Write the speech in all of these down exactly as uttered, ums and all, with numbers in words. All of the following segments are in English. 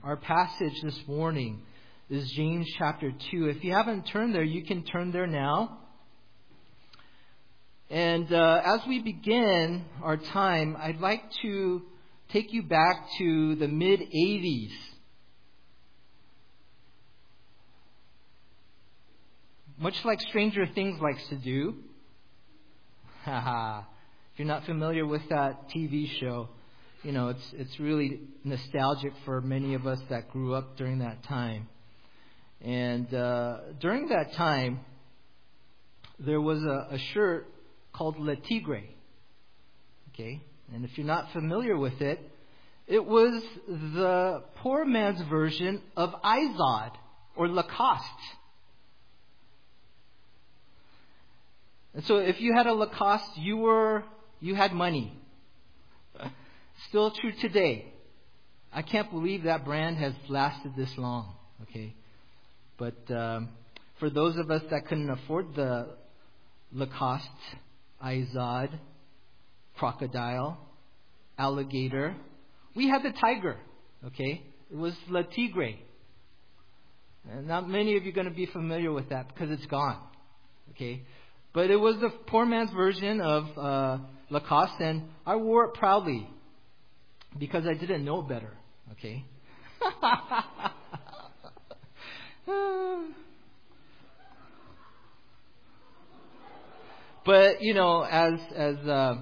Our passage this morning is James chapter two. If you haven't turned there, you can turn there now. And uh, as we begin our time, I'd like to take you back to the mid eighties. Much like Stranger Things likes to do. Haha. If you're not familiar with that T V show, you know, it's it's really nostalgic for many of us that grew up during that time. And uh, during that time, there was a, a shirt called Le Tigre. Okay? And if you're not familiar with it, it was the poor man's version of Izod or Lacoste. And so if you had a Lacoste, you were you had money. Still true today. I can't believe that brand has lasted this long. Okay, but um, for those of us that couldn't afford the Lacoste, Izod, Crocodile, Alligator, we had the Tiger. Okay, it was Le Tigre. And not many of you are going to be familiar with that because it's gone. Okay. But it was the poor man's version of uh, Lacoste, and I wore it proudly because I didn't know better. Okay. But you know, as as uh,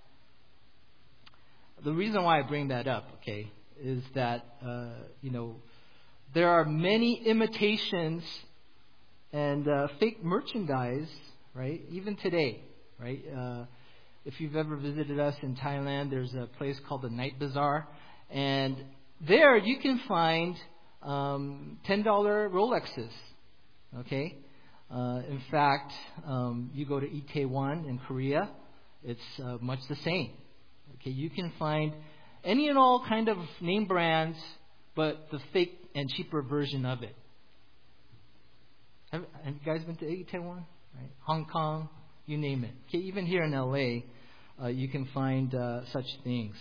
the reason why I bring that up, okay, is that uh, you know there are many imitations and uh, fake merchandise. Right? Even today, right? Uh, if you've ever visited us in Thailand, there's a place called the Night Bazaar. And there you can find um, ten dollars Rolexes. Okay? Uh, in fact, um, you go to Itaewon in Korea, it's uh, much the same. Okay? You can find any and all kind of name brands, but the fake and cheaper version of it. Have, have you guys been to Itaewon? Right? Hong Kong, you name it. Okay, even here in L A, uh, you can find uh, such things.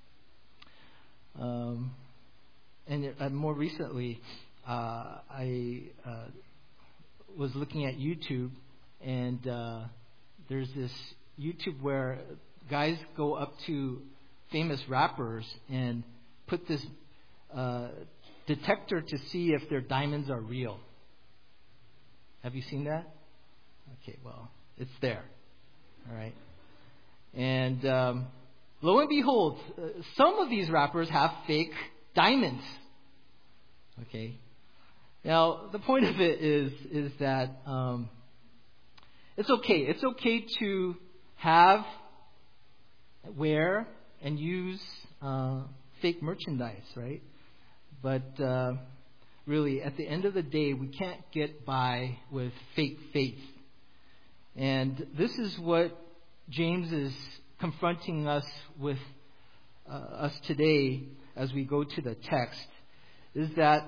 Um, and uh, more recently, uh, I uh, was looking at YouTube, and uh, there's this YouTube where guys go up to famous rappers and put this uh, detector to see if their diamonds are real. Have you seen that? Okay, well, it's there. All right. And um, lo and behold, uh, some of these rappers have fake diamonds. Okay. Now, the point of it is is that um, it's okay. It's okay to have, wear, and use uh, fake merchandise, right? But uh, really, at the end of the day, we can't get by with fake faith. And this is what James is confronting us with uh, us today as we go to the text, is that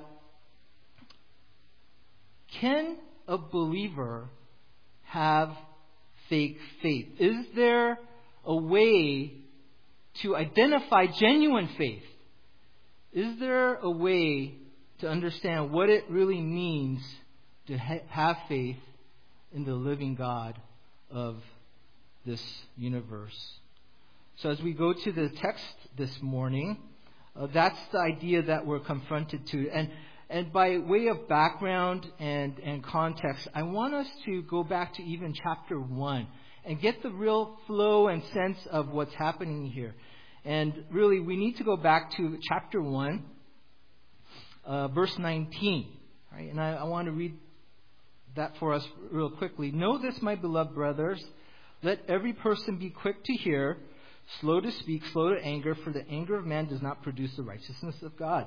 can a believer have fake faith? Is there a way to identify genuine faith? Is there a way to understand what it really means to ha- have faith in the living God of this universe? So as we go to the text this morning, uh, that's the idea that we're confronted to. And and by way of background and, and context, I want us to go back to even chapter one and get the real flow and sense of what's happening here. And really, we need to go back to chapter one, uh, verse nineteen. Right? And I, I want to read that for us real quickly. Know this, my beloved brothers, let every person be quick to hear, slow to speak, slow to anger, for the anger of man does not produce the righteousness of God.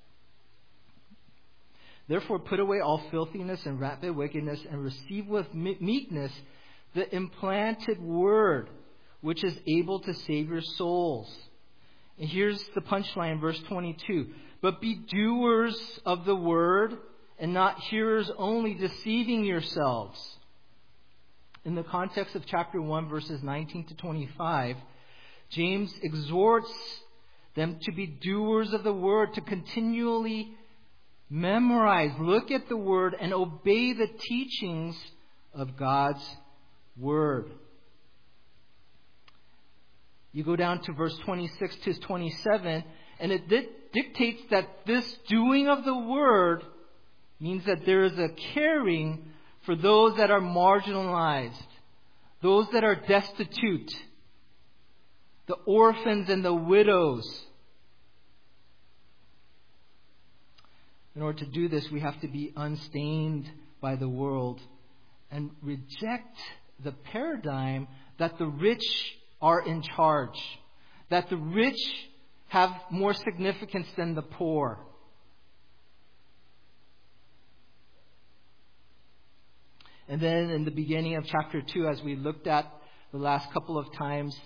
Therefore put away all filthiness and rampant wickedness, and receive with meekness the implanted word, which is able to save your souls. And here's the punchline, verse twenty-two. But be doers of the word, and not hearers only, deceiving yourselves. In the context of chapter one, verses nineteen to twenty-five, James exhorts them to be doers of the word, to continually memorize, look at the word, and obey the teachings of God's word. You go down to verse twenty-six to twenty-seven, and it di- dictates that this doing of the word means that there is a caring for those that are marginalized, those that are destitute, the orphans and the widows. In order to do this, we have to be unstained by the world and reject the paradigm that the rich are in charge, that the rich have more significance than the poor. And then in the beginning of chapter two, as we looked at the last couple of times,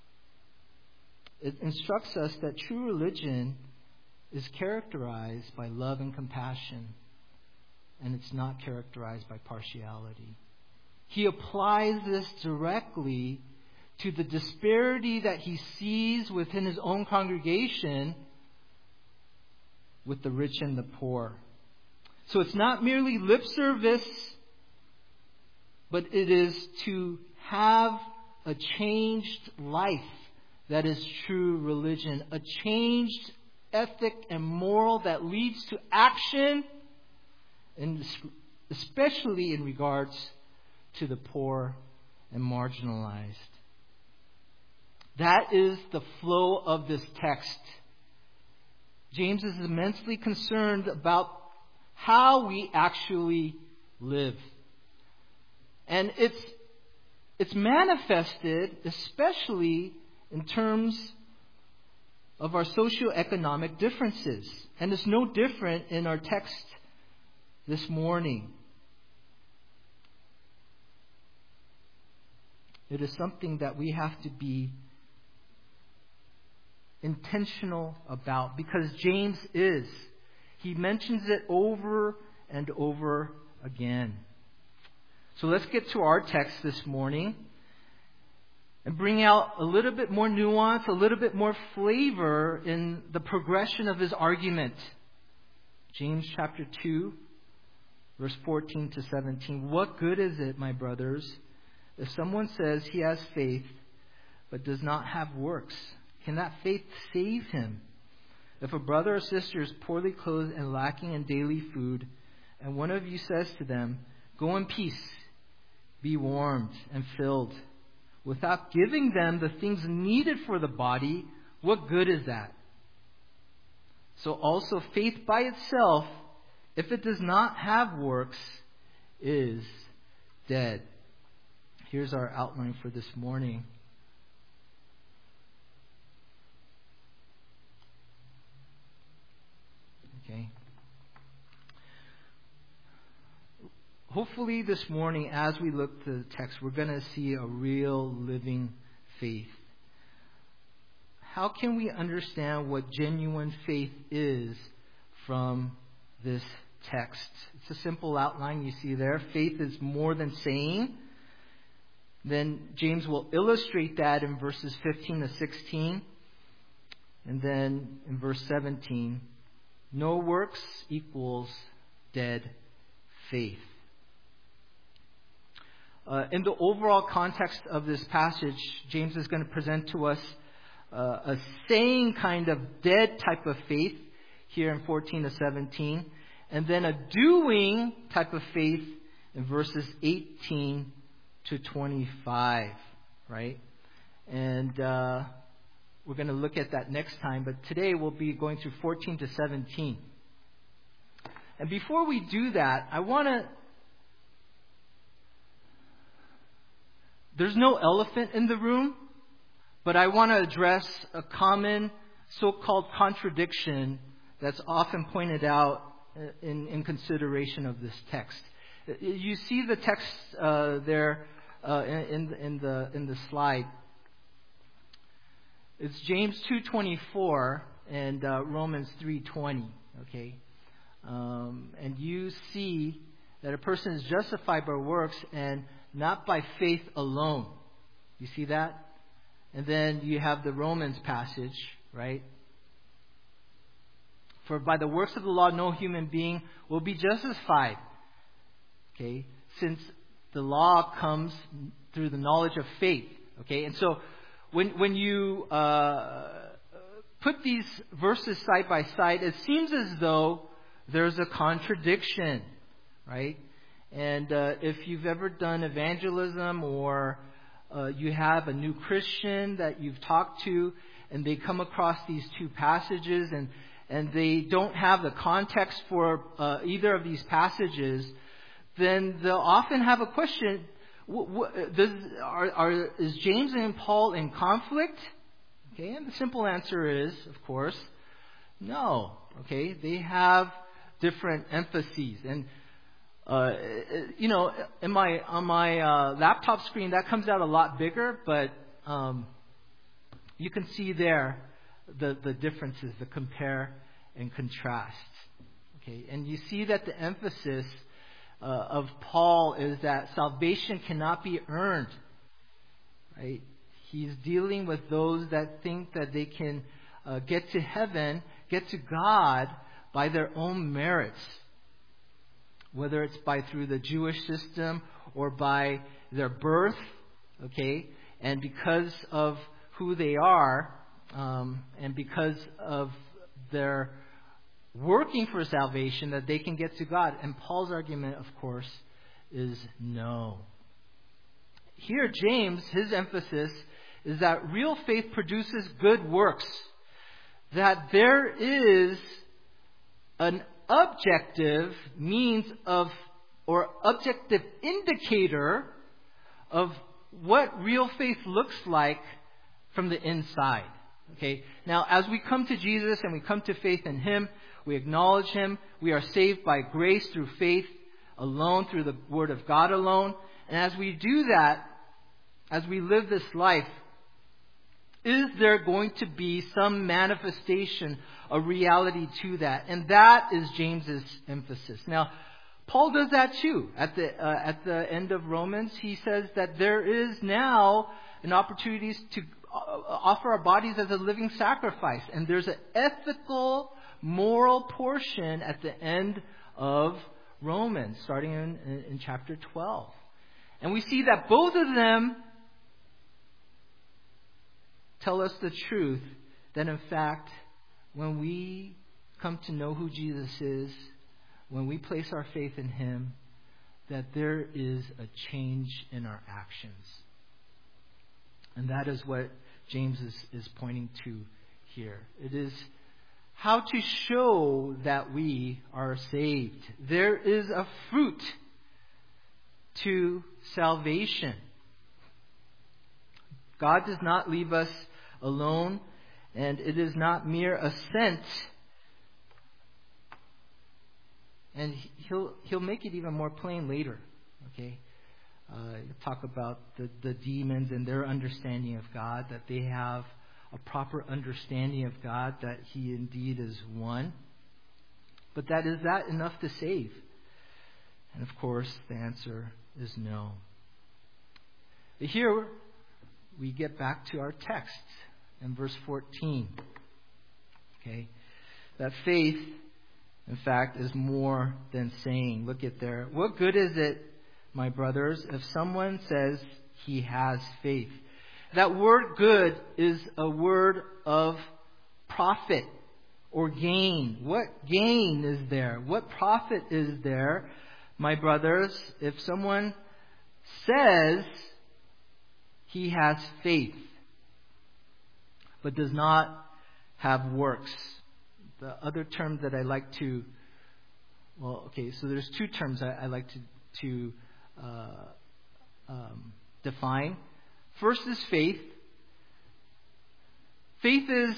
it instructs us that true religion is characterized by love and compassion, and it's not characterized by partiality. He applies this directly to the disparity that he sees within his own congregation with the rich and the poor. So it's not merely lip service, but it is to have a changed life that is true religion, a changed ethic and moral that leads to action, and especially in regards to the poor and marginalized. That is the flow of this text. James is immensely concerned about how we actually live. And it's it's manifested especially in terms of our socioeconomic differences. And it's no different in our text this morning. It is something that we have to be intentional about, because James is. He mentions it over and over again. So let's get to our text this morning and bring out a little bit more nuance, a little bit more flavor in the progression of his argument. James chapter two, verse fourteen to seventeen. What good is it, my brothers, if someone says he has faith but does not have works? Can that faith save him? If a brother or sister is poorly clothed and lacking in daily food, and one of you says to them, "Go in peace, be warmed and filled," without giving them the things needed for the body, what good is that? So also faith by itself, if it does not have works, is dead. Here's our outline for this morning. Okay. Hopefully this morning, as we look to the text, we're going to see a real living faith. How can we understand what genuine faith is from this text? It's a simple outline you see there. Faith is more than saying. Then James will illustrate that in verses fifteen to sixteen. And then in verse seventeen, no works equals dead faith. Uh, in the overall context of this passage, James is going to present to us uh, a saying kind of dead type of faith here in fourteen to seventeen, and then a doing type of faith in verses eighteen to twenty-five, right? And uh, we're going to look at that next time, but today we'll be going through fourteen to seventeen. And before we do that, I want to... There's no elephant in the room, but I want to address a common so-called contradiction that's often pointed out in, in consideration of this text. You see the text uh, there uh, in, in the in the slide. It's James two twenty-four and uh, Romans three twenty. Okay, um, and you see that a person is justified by works and not by faith alone. You see that? And then you have the Romans passage, right? For by the works of the law, no human being will be justified. Okay, since the law comes through the knowledge of faith. Okay, and so when when you uh, put these verses side by side, it seems as though there's a contradiction, right? And uh, if you've ever done evangelism, or uh, you have a new Christian that you've talked to, and they come across these two passages, and and they don't have the context for uh, either of these passages, then they'll often have a question: what, what, does, are, are, is James and Paul in conflict? Okay, and the simple answer is, of course, no. Okay, they have different emphases, and uh, you know, in my on my uh, laptop screen that comes out a lot bigger, but um, you can see there the the differences, the compare and contrast. Okay, and you see that the emphasis uh, of Paul is that salvation cannot be earned. Right? He's dealing with those that think that they can uh, get to heaven, get to God by their own merits, whether it's by through the Jewish system or by their birth. Okay, and because of who they are, um, and because of their working for salvation, that they can get to God. And Paul's argument, of course, is no. Here, James, his emphasis is that real faith produces good works. That there is an objective means of, or objective indicator of what real faith looks like from the inside. Okay. Now, as we come to Jesus and we come to faith in Him, we acknowledge Him. We are saved by grace through faith alone, through the Word of God alone. And as we do that, as we live this life, is there going to be some manifestation of reality to that? And that is James's emphasis. Now, Paul does that too. At the uh, at the end of Romans, he says that there is now an opportunity to offer our bodies as a living sacrifice. And there's an ethical, moral portion at the end of Romans, starting in, in chapter twelve. And we see that both of them tell us the truth, that in fact, when we come to know who Jesus is, when we place our faith in Him, that there is a change in our actions. And that is what James is, is pointing to here. It is how to show that we are saved. There is a fruit to salvation. God does not leave us alone, and it is not mere assent. And he'll he'll make it even more plain later. Okay, uh, he'll talk about the, the demons and their understanding of God, that they have a proper understanding of God, that He indeed is one. But that is that enough to save? And of course, the answer is no. But here we get back to our text in verse fourteen. Okay, that faith, in fact, is more than saying. Look at there. What good is it, my brothers, if someone says he has faith? That word good is a word of profit or gain. What gain is there? What profit is there, my brothers, if someone says he has faith but does not have works? The other term that I like to, well, okay, so there's two terms I, I like to, to uh, um, define. First is faith. Faith is,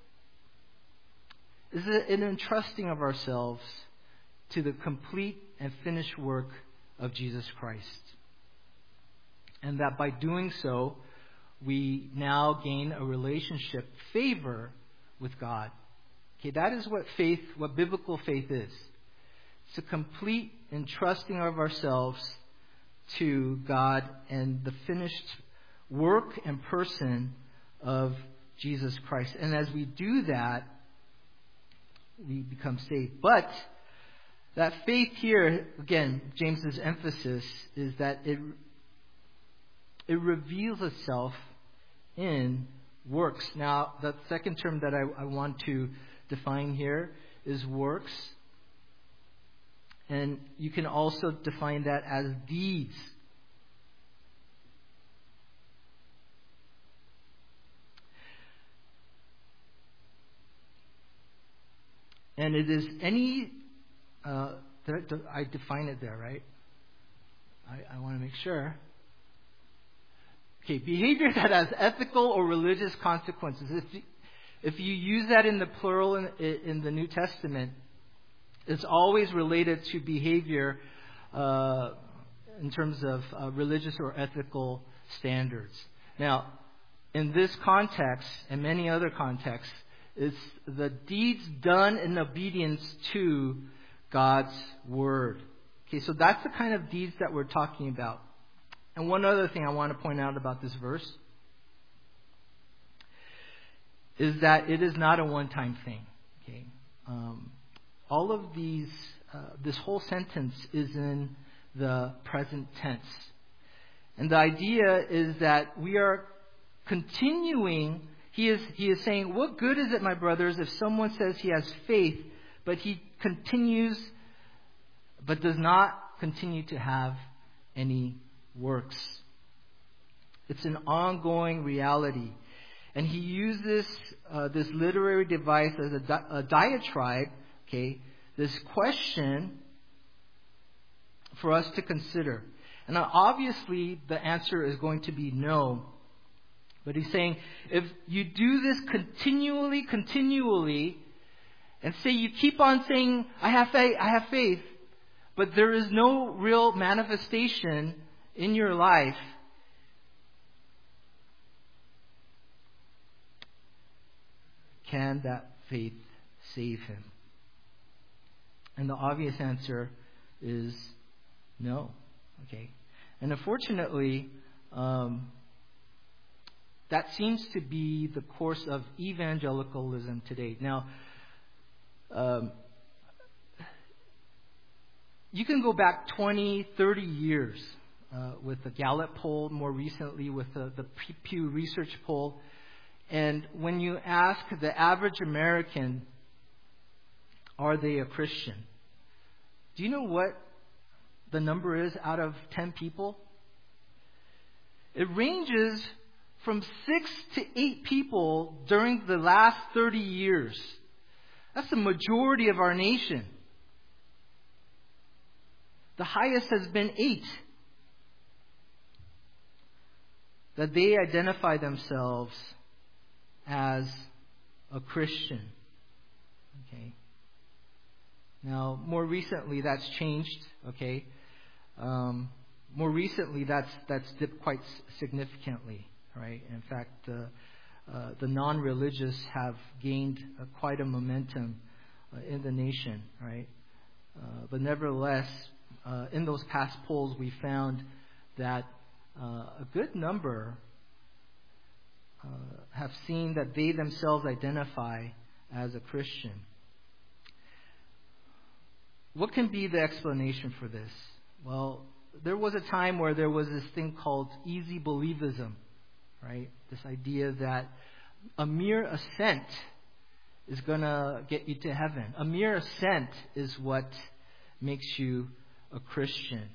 is an entrusting of ourselves to the complete and finished work of Jesus Christ. And that by doing so, we now gain a relationship, favor with God. Okay, that is what faith, what biblical faith is. It's a complete entrusting of ourselves to God and the finished work and person of Jesus Christ. And as we do that, we become saved. But that faith here, again, James's emphasis is that it it reveals itself in works. Now, the second term that I, I want to define here is works. And you can also define that as deeds. And it is any, uh, I define it there, right? I, I want to make sure. Okay, behavior that has ethical or religious consequences. If you, if you use that in the plural in, in the New Testament, it's always related to behavior uh, in terms of uh, religious or ethical standards. Now, in this context and many other contexts, it's the deeds done in obedience to God's Word. Okay, so that's the kind of deeds that we're talking about. And one other thing I want to point out about this verse is that it is not a one-time thing. Okay, um, all of these, uh, this whole sentence is in the present tense, and the idea is that we are continuing. He is he is saying, "What good is it, my brothers, if someone says he has faith, but he continues, but does not continue to have any works?" It's an ongoing reality. And he uses uh, this literary device as a, di- a diatribe, okay, this question for us to consider. And now obviously the answer is going to be no. But he's saying, if you do this continually, continually, and say you keep on saying, I have faith, I have faith, but there is no real manifestation in your life, can that faith save him? And the obvious answer is no. Okay, and unfortunately, um, that seems to be the course of evangelicalism today. Now, um, you can go back twenty, thirty years uh, with the Gallup poll, more recently with the, the Pew Research poll. And when you ask the average American, are they a Christian? Do you know what the number is out of ten people? It ranges from six to eight people during the last thirty years. That's the majority of our nation. The highest has been eight. That they identify themselves as a Christian. Okay. Now, more recently, that's changed. Okay. Um, more recently, that's that's dipped quite significantly. Right. In fact, uh, uh, the non-religious have gained uh, quite a momentum uh, in the nation. Right. Uh, but nevertheless, uh, in those past polls, we found that uh, a good number Uh, have seen that they themselves identify as a Christian. What can be the explanation for this? Well, there was a time where there was this thing called easy believism, right? This idea that a mere assent is going to get you to heaven. A mere assent is what makes you a Christian.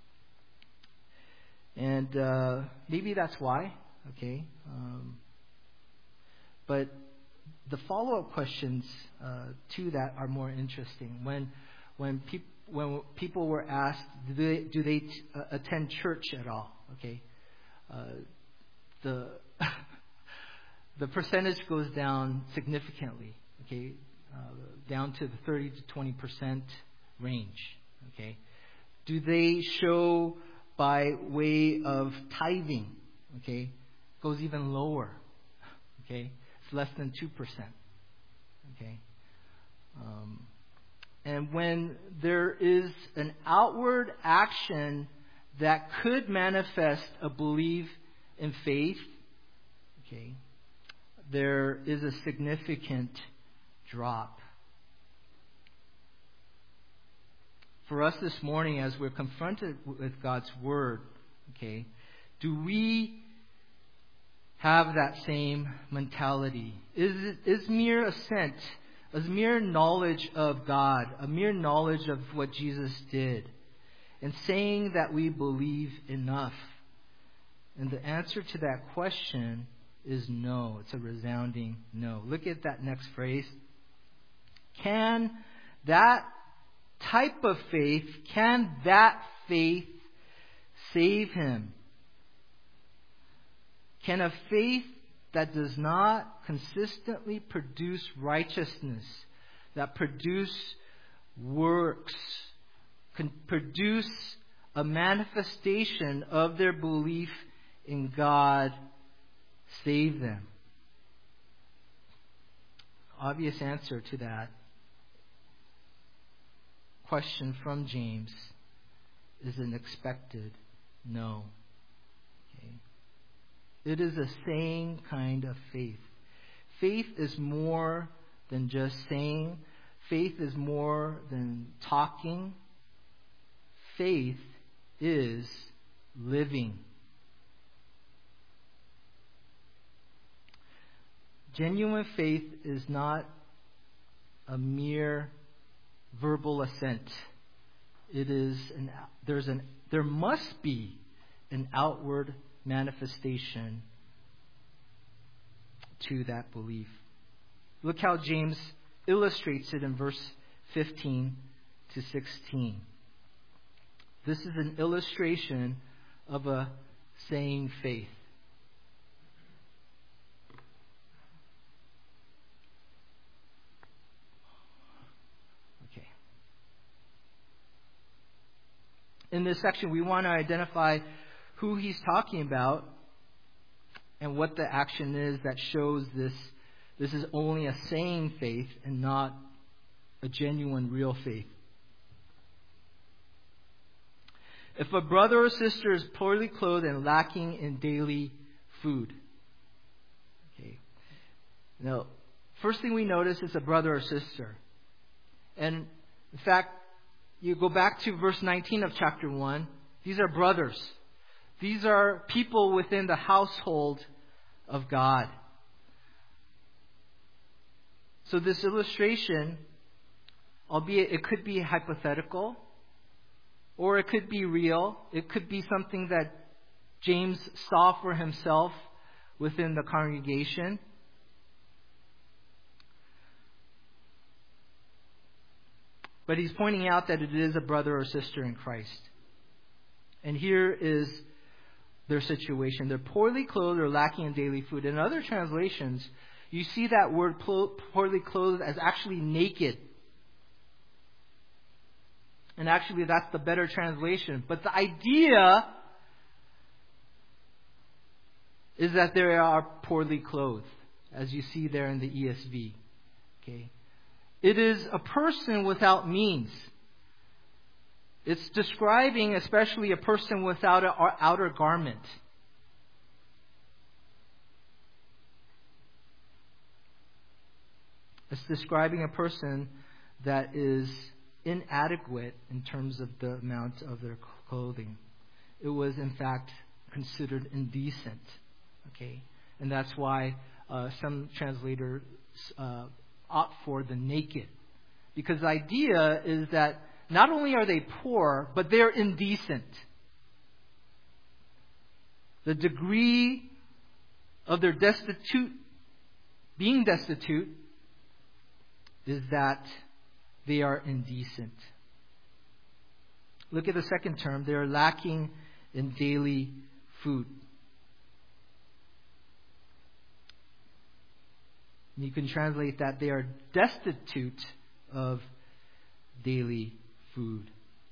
And uh, maybe that's why. Okay, um, but the follow-up questions uh, to that are more interesting. When when, peop- when people were asked, do they, do they t- uh, attend church at all? Okay, uh, the the percentage goes down significantly. Okay, uh, down to the thirty to twenty percent range. Okay, do they show by way of tithing? Okay. Goes even lower. Okay, it's less than two percent. Okay, um, and when there is an outward action that could manifest a belief in faith, okay, there is a significant drop. for us this morning, as we're confronted with God's Word, okay, do we have that same mentality? Is is mere assent, is mere knowledge of God, a mere knowledge of what Jesus did, and saying that we believe enough? And the answer to that question is no. It's a resounding no. Look at that next phrase. Can that type of faith, can that faith save him? Can a faith that does not consistently produce righteousness, that produce works, can produce a manifestation of their belief in God, save them? Obvious answer to that question from James is an expected no. Okay. It is a saying kind of faith. Faith is more than just saying. Faith is more than talking. Faith is living. Genuine faith is not a mere verbal assent. It is an there's an there must be an outward manifestation to that belief. Look how James illustrates it in verse fifteen to sixteen. This is an illustration of a saying faith. In this section, we want to identify who he's talking about and what the action is that shows this. This is only a saying faith and not a genuine, real faith. If a brother or sister is poorly clothed and lacking in daily food. Okay. Now, first thing we notice is a brother or sister. And in fact, you go back to verse nineteen of chapter one. These are brothers. These are people within the household of God. So this illustration, albeit it could be hypothetical, or it could be real. It could be something that James saw for himself within the congregation. But he's pointing out that it is a brother or sister in Christ. And here is their situation. They're poorly clothed or lacking in daily food. In other translations, you see that word poorly clothed as actually naked. And actually that's the better translation. But the idea is that they are poorly clothed, as you see there in the E S V. Okay. It is a person without means. It's describing especially a person without an outer garment. It's describing a person that is inadequate in terms of the amount of their clothing. It was in fact considered indecent. Okay, and that's why uh, some translators uh, opt for the naked. Because the idea is that not only are they poor, but they're indecent. The degree of their destitute, being destitute, is that they are indecent. Look at the second term. They are lacking in daily food. You can translate that they are destitute of daily food.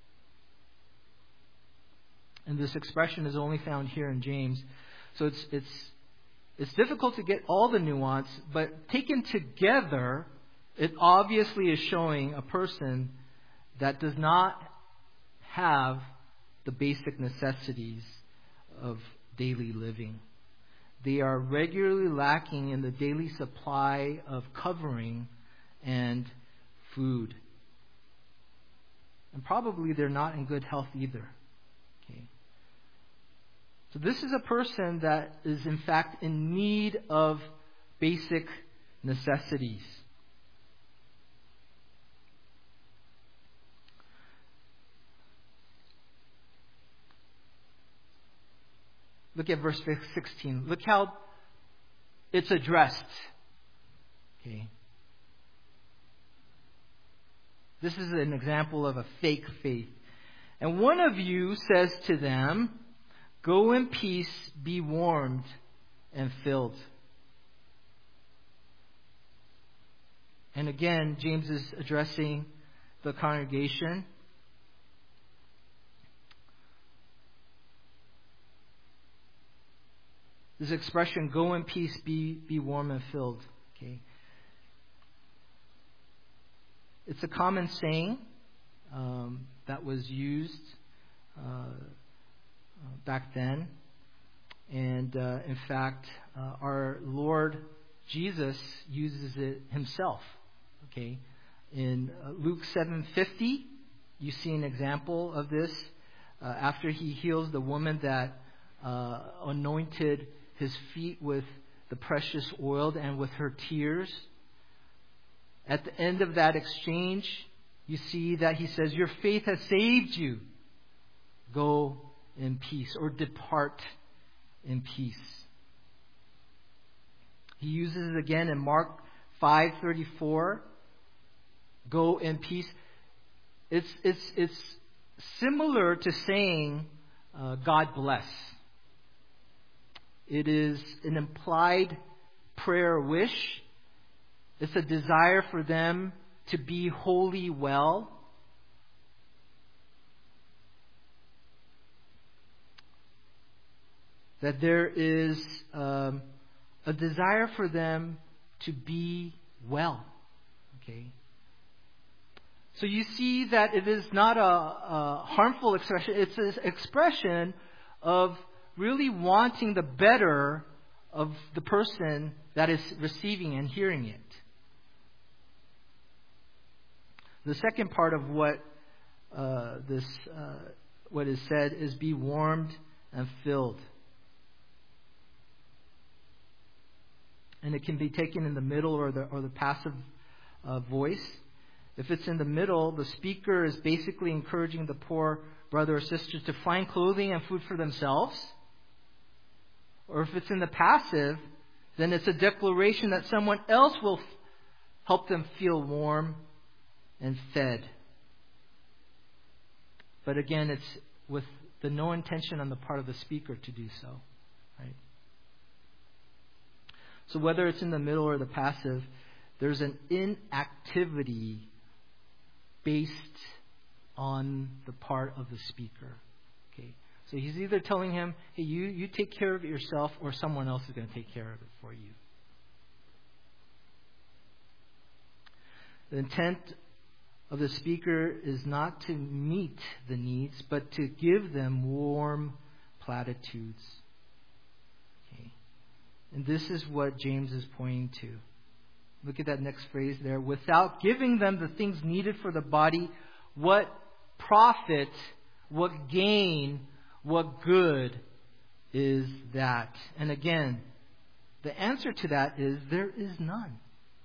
And this expression is only found here in James. So it's it's it's difficult to get all the nuance, but taken together, it obviously is showing a person that does not have the basic necessities of daily living. They are regularly lacking in the daily supply of covering and food. And probably they're not in good health either. Okay. So this is a person that is in fact in need of basic necessities. Look at verse sixteen. Look how it's addressed. Okay. This is an example of a fake faith. And one of you says to them, "Go in peace, be warmed and filled." And again, James is addressing the congregation. This expression, "Go in peace, be, be warm and filled." Okay. It's a common saying um, that was used uh, back then. And uh, in fact, uh, our Lord Jesus uses it himself. Okay. In uh, Luke seven fifty, you see an example of this. Uh, after he heals the woman that uh, anointed his feet with the precious oil and with her tears. At the end of that exchange, you see that he says, "Your faith has saved you. Go in peace," or "Depart in peace." He uses it again in Mark five thirty-four. "Go in peace." It's it's it's similar to saying uh, "God bless." It is an implied prayer wish. It's a desire for them to be wholly well. That there is um, a desire for them to be well. Okay. So you see that it is not a, a harmful expression. It's an expression of really wanting the better of the person that is receiving and hearing it. The second part of what uh, this uh, what is said is "be warmed and filled," and it can be taken in the middle or the or the passive uh, voice. If it's in the middle, the speaker is basically encouraging the poor brother or sister to find clothing and food for themselves. Or if it's in the passive, then it's a declaration that someone else will f- help them feel warm and fed. But again, it's with the no intention on the part of the speaker to do so. Right? So whether it's in the middle or the passive, there's an inactivity based on the part of the speaker. Okay. So he's either telling him, "Hey, you, you take care of it yourself," or someone else is going to take care of it for you. The intent of the speaker is not to meet the needs, but to give them warm platitudes. Okay. And this is what James is pointing to. Look at that next phrase there. "Without giving them the things needed for the body, what profit, what gain, what good is that?" And again, the answer to that is there is none.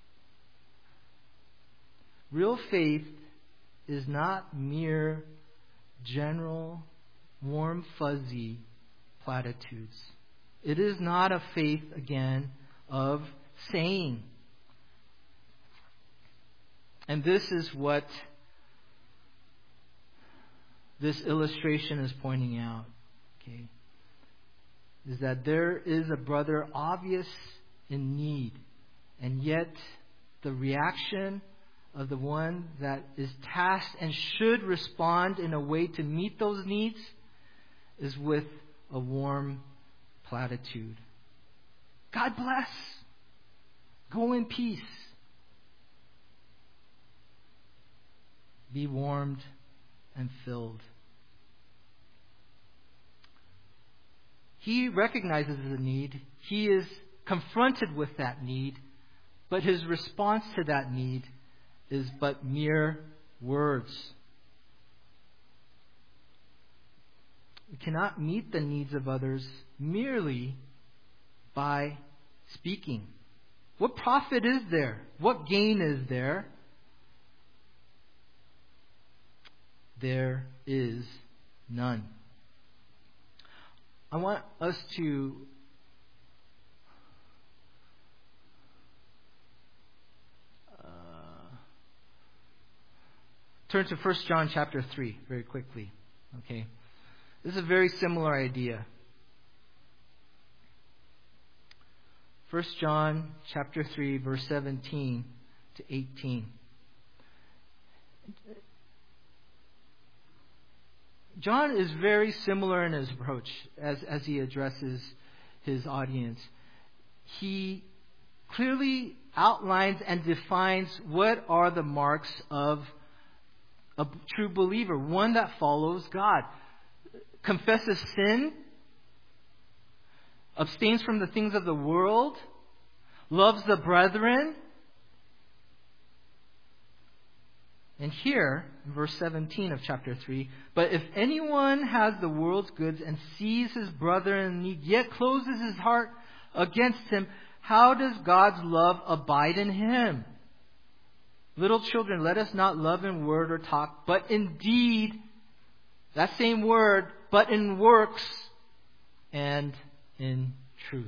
Real faith is not mere general, warm, fuzzy platitudes. It is not a faith, again, of saying. And this is what this illustration is pointing out. Okay, is that there is a brother obvious in need, and yet the reaction of the one that is tasked and should respond in a way to meet those needs is with a warm platitude. "God bless. Go in peace. Be warmed and filled." He recognizes the need. He is confronted with that need. But his response to that need is but mere words. cannot meet the needs of others merely by speaking. What profit is there? What gain is there? There is none. I want us to uh, turn to First John chapter three very quickly. Okay, this is a very similar idea. First John chapter three, verse seventeen to eighteen. John is very similar in his approach as, as he addresses his audience. He clearly outlines and defines what are the marks of a true believer, one that follows God, confesses sin, abstains from the things of the world, loves the brethren. And here, in verse seventeen of chapter three, but if anyone has the world's goods and sees his brother in need, yet closes his heart against him, how does God's love abide in him? Little children, let us not love in word or talk, but in deed, that same word, but in works and in truth.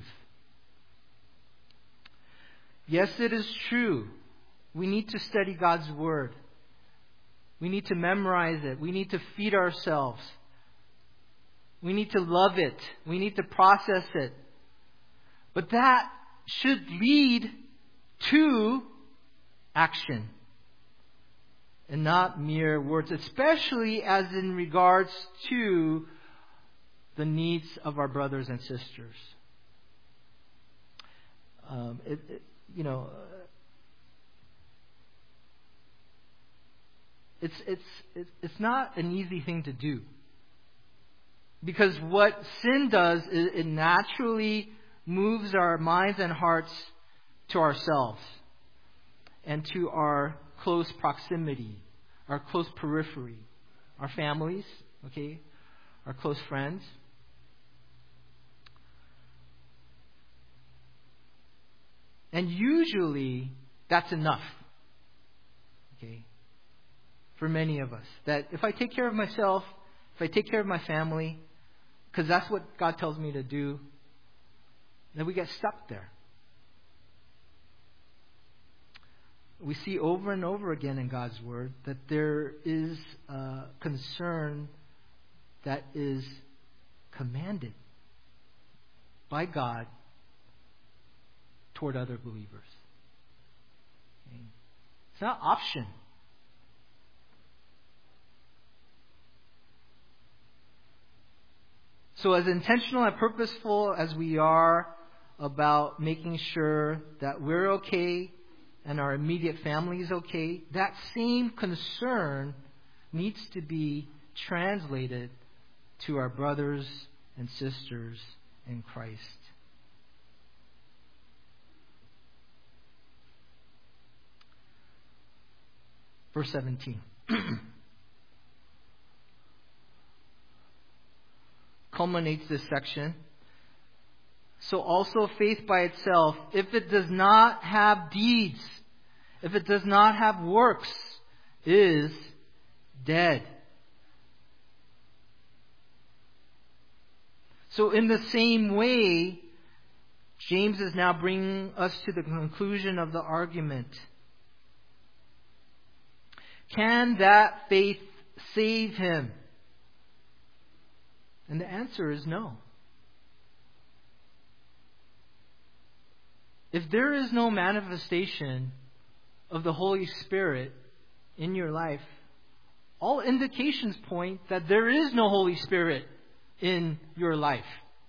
Yes, it is true. We need to study God's word. We need to memorize it. We need to feed ourselves. We need to love it. We need to process it. But that should lead to action and not mere words, especially as in regards to the needs of our brothers and sisters. Um, it, it, you know, it's it's it's not an easy thing to do, because what sin does is it naturally moves our minds and hearts to ourselves and to our close proximity, our close periphery, our families, okay, our close friends. And usually that's enough, okay, for many of us. That if I take care of myself, if I take care of my family, because that's what God tells me to do, then we get stuck there. We see over and over again in God's Word that there is a concern that is commanded by God toward other believers. Okay? It's not option. So as intentional and purposeful as we are about making sure that we're okay and our immediate family is okay, that same concern needs to be translated to our brothers and sisters in Christ. Verse seventeen. Culminates this section. So also faith by itself, if it does not have deeds, if it does not have works, is dead. So in the same way, James is now bringing us to the conclusion of the argument. Can that faith save him? And the answer is no. If there is no manifestation of the Holy Spirit in your life, all indications point that there is no Holy Spirit in your life.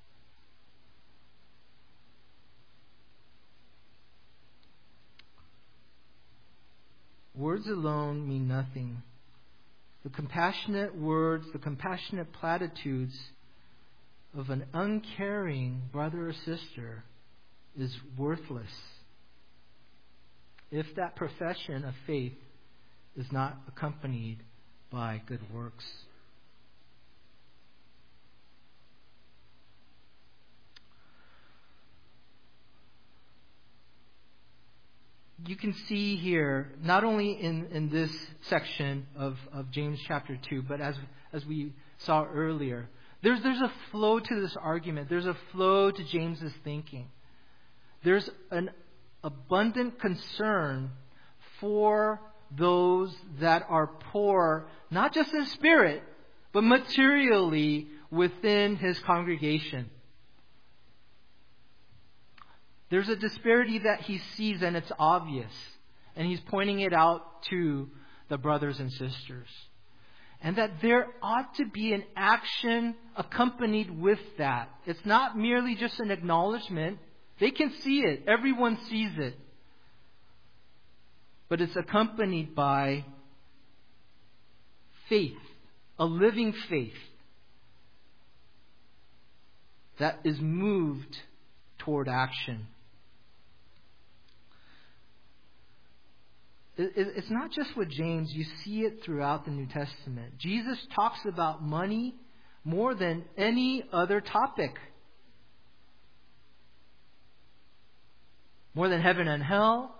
Words alone mean nothing. The compassionate words, the compassionate platitudes of an uncaring brother or sister is worthless if that profession of faith is not accompanied by good works. you can see here, not only in, in this section of, of James chapter two, but as as we saw earlier, there's there's a flow to this argument. There's a flow to James's thinking. There's an abundant concern for those that are poor, not just in spirit, but materially within his congregation. There's a disparity that he sees, and it's obvious. And he's pointing it out to the brothers and sisters. And that there ought to be an action accompanied with that. It's not merely just an acknowledgement. They can see it. Everyone sees it. But it's accompanied by faith, a living faith that is moved toward action. It's not just with James. You see it throughout the New Testament. Jesus talks about money more than any other topic. More than heaven and hell.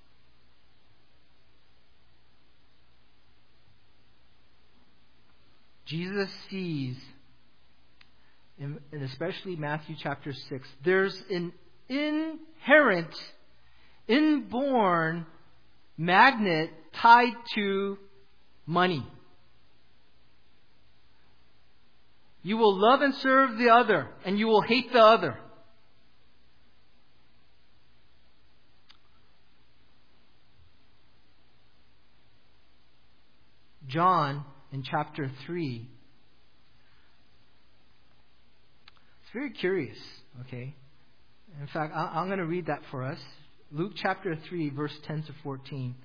Jesus sees, and especially Matthew chapter six, there's an inherent, inborn magnet tied to money. You will love and serve the other, and you will hate the other. John, in chapter three, it's very curious, okay? In fact, I'm going to read that for us. Luke chapter three, verse ten to fourteen.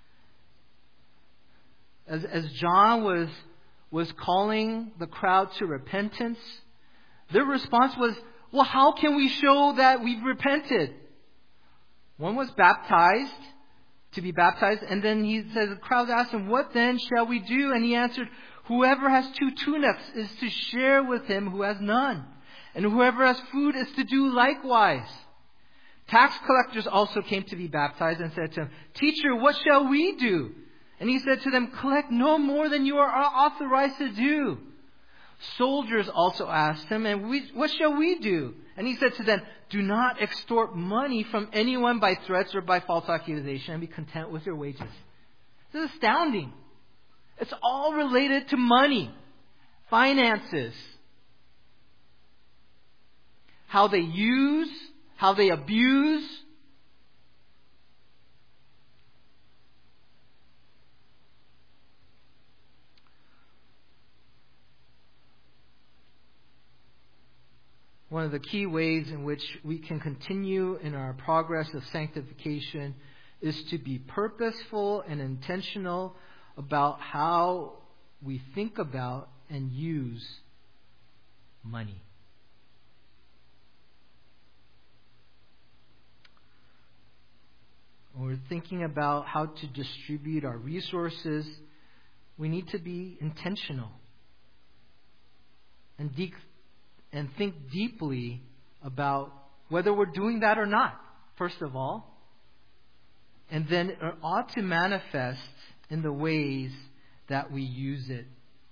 As, as John was, was calling the crowd to repentance, their response was, well, how can we show that we've repented? One was baptized, to be baptized, and then he says, the crowd asked him, what then shall we do? And he answered, whoever has two tunics is to share with him who has none. And whoever has food is to do likewise. Tax collectors also came to be baptized and said to him, Teacher, what shall we do? And he said to them, collect no more than you are authorized to do. Soldiers also asked him, and we, what shall we do? And he said to them, do not extort money from anyone by threats or by false accusation, and be content with your wages. This is astounding. It's all related to money, finances, how they use, how they abuse. One of the key ways in which we can continue in our progress of sanctification is to be purposeful and intentional about how we think about and use money. When we're thinking about how to distribute our resources, we need to be intentional and de- and think deeply about whether we're doing that or not, first of all. And then it ought to manifest in the ways that we use it.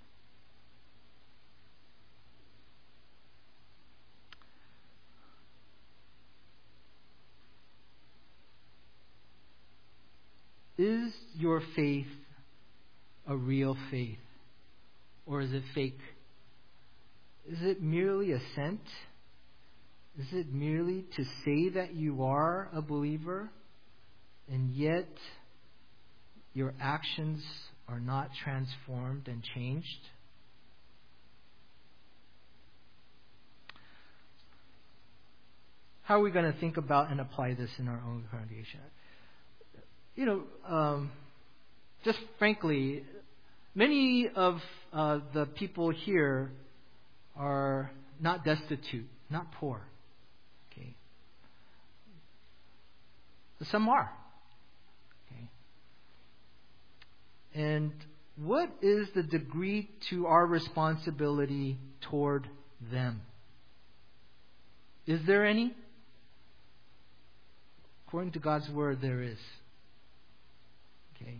Is your faith a real faith? Or is it fake? Is it merely assent? Is it merely to say that you are a believer, and yet your actions are not transformed and changed? How are we going to think about and apply this in our own congregation? You know, um, just frankly, many of uh, the people here are not destitute, not poor. Okay, but some are. Okay, and what is the degree to our responsibility toward them? Is there any? According to God's word, there is. Okay?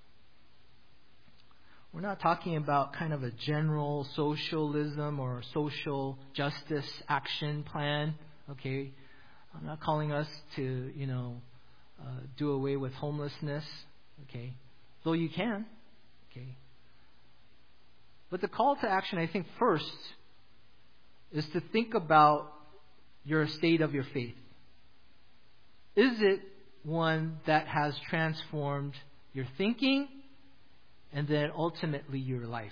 We're not talking about kind of a general socialism or social justice action plan. Okay? I'm not calling us to, you know, uh, do away with homelessness. Okay? Though you can. Okay? But the call to action, I think, first is to think about your state of your faith. Is it one that has transformed your thinking and then ultimately your life?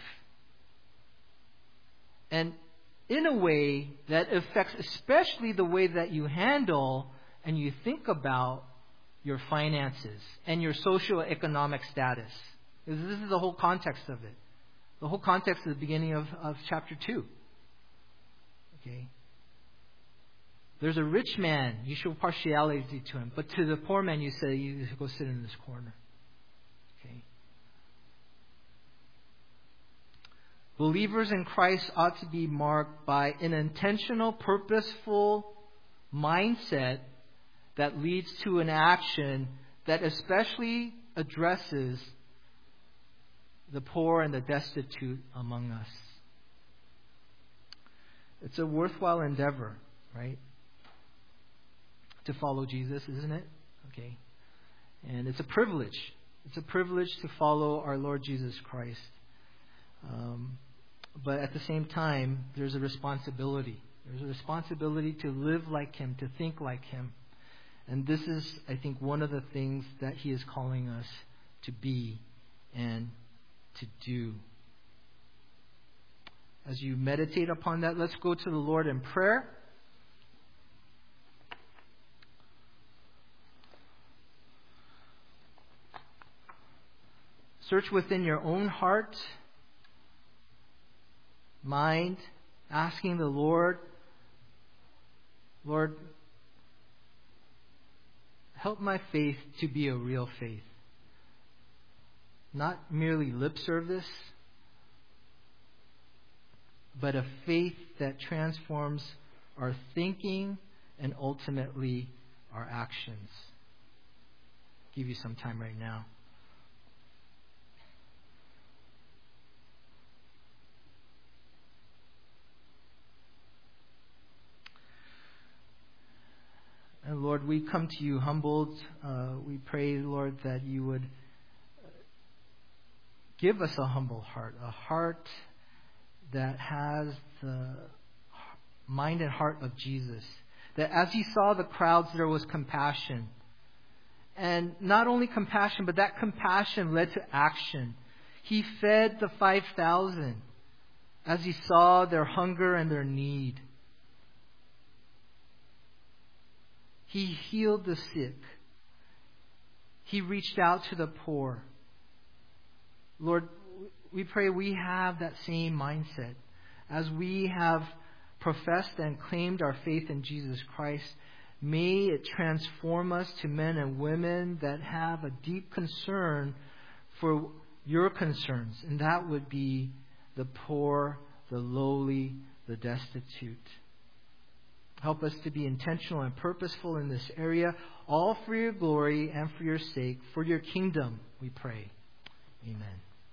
And in a way that affects especially the way that you handle and you think about your finances and your socio-economic status. Because this is the whole context of it. The whole context of the beginning of, of chapter two. Okay. There's a rich man, you show partiality to him. But to the poor man you say, you go sit in this corner. Okay. Believers in Christ ought to be marked by an intentional, purposeful mindset that leads to an action that especially addresses the poor and the destitute among us. It's a worthwhile endeavor, right? To follow Jesus, isn't it? Okay. And it's a privilege. It's a privilege to follow our Lord Jesus Christ. Um, but at the same time, there's a responsibility. There's a responsibility to live like Him, to think like Him. And this is, I think, one of the things that He is calling us to be and to do. As you meditate upon that, let's go to the Lord in prayer. Search within your own heart, mind, asking the Lord, Lord, help my faith to be a real faith. Not merely lip service, but a faith that transforms our thinking and ultimately our actions. I'll give you some time right now. And Lord, we come to you humbled. Uh, we pray, Lord, that you would give us a humble heart, a heart that has the mind and heart of Jesus. That as He saw the crowds, there was compassion. And not only compassion, but that compassion led to action. He fed the five thousand as He saw their hunger and their need. He healed the sick. He reached out to the poor. Lord, we pray we have that same mindset. As we have professed and claimed our faith in Jesus Christ, may it transform us to men and women that have a deep concern for your concerns. And that would be the poor, the lowly, the destitute. Help us to be intentional and purposeful in this area, all for your glory and for your sake, for your kingdom, we pray. Amen.